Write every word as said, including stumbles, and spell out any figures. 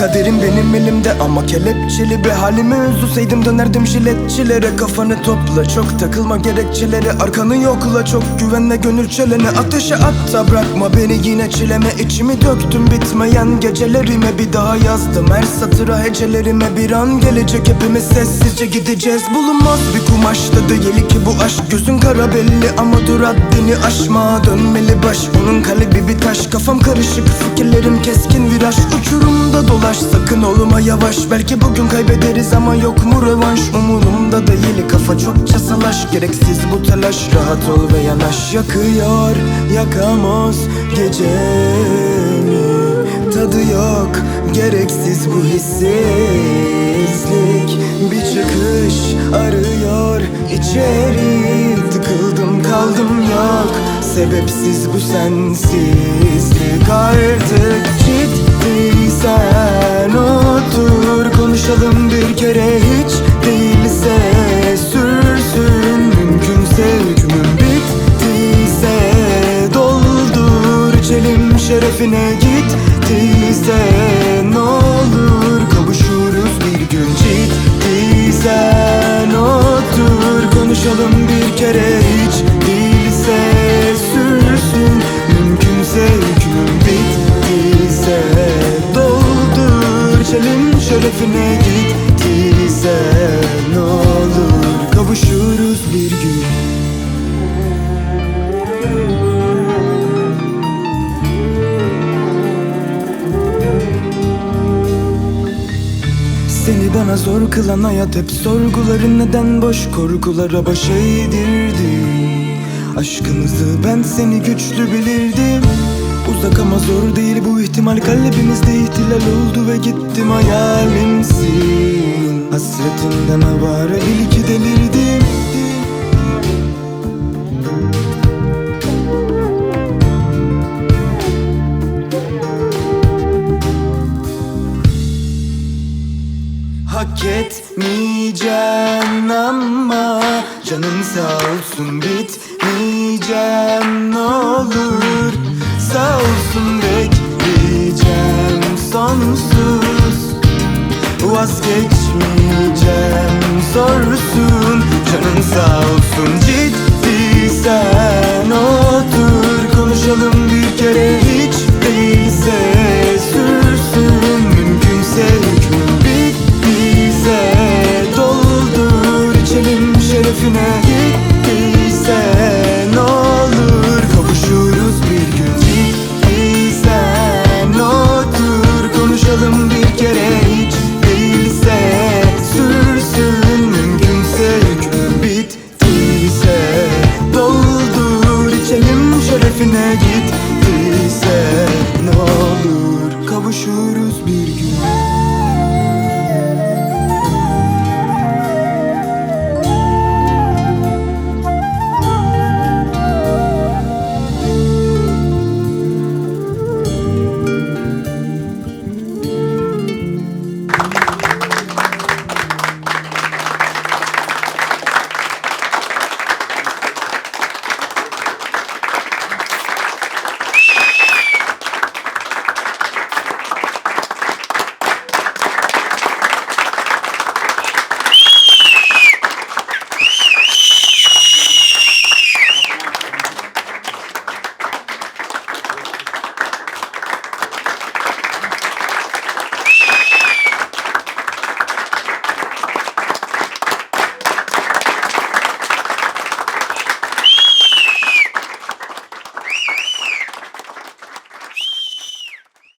Kaderim benim elimde ama kelepçeli. Bir halimi üzülseydim dönerdim jiletçilere. Kafanı topla, çok takılma gerekçeleri. Arkanı yokla, çok güvenle gönül çelene. Ateşe at da bırakma beni yine çileme. İçimi döktüm bitmeyen gecelerime. Bir daha yazdım her satıra hecelerime. Bir an gelecek hepimiz sessizce gideceğiz. Bulunmaz bir kumaşta değil ki bu aşk. Gözün kara belli ama dur haddini aşma. Dönmeli baş, onun kalbi bir taş. Kafam karışık, fikirlerim keskin viraj. Uçurumda dolaş, sakın olma yavaş. Belki bugün kaybederiz ama yok mu rövanş? Umurumda değil, kafa çokça salaş. Gereksiz bu telaş, rahat ol ve yanaş. Yakıyor, yakamoz gecemi. Tadı yok, gereksiz bu hissizlik. Bir çıkış arıyor içeri. Tıkıldım kaldım yok, sebepsiz bu sensizlik. Artık ciddiysen otur, konuşalım bir kere. Hiç değilse sürsün, mümkünse hükmüm bittiyse doldur içelim şerefine. Gittiyse ne olur kavuşuruz bir gün. Ciddiysen otur, konuşalım bir kere. Hiç değilse sürsün, mümkünse hükmüm bittiyse doldur içelim şerefine. Gittiyse ne olur kavuşuruz bir gün. Seni bana zor kılan hayat hep sorguların. Neden boş korkulara baş eğdirdin? Aşkımızı ben seni güçlü bilirdim. Uzak ama zor değil bu ihtimal. Kalbimizde ihtilal oldu ve gittim hayalimsin. Hasretinden avare bil ki delirdim. Hak etmeyeceğim ama canın sağ olsun. Bitmeyeceğim ne olur, sağ olsun. Bekleyeceğim sonsuz, vazgeçmeyeceğim sorsun. Canın sağ olsun. Ciddiysen otur, konuşalım bir kere. Hiç değilse sürsün, mümkünse hükmüm bittiyse doldur içelim şerefine. Gittiyse ne olur kavuşuruz bir gün. Ciddiysen otur, konuşalım bir kere. Hiç değilse sürsün, mümkünse hükmüm bittiyse doldur içelim şerefine. Git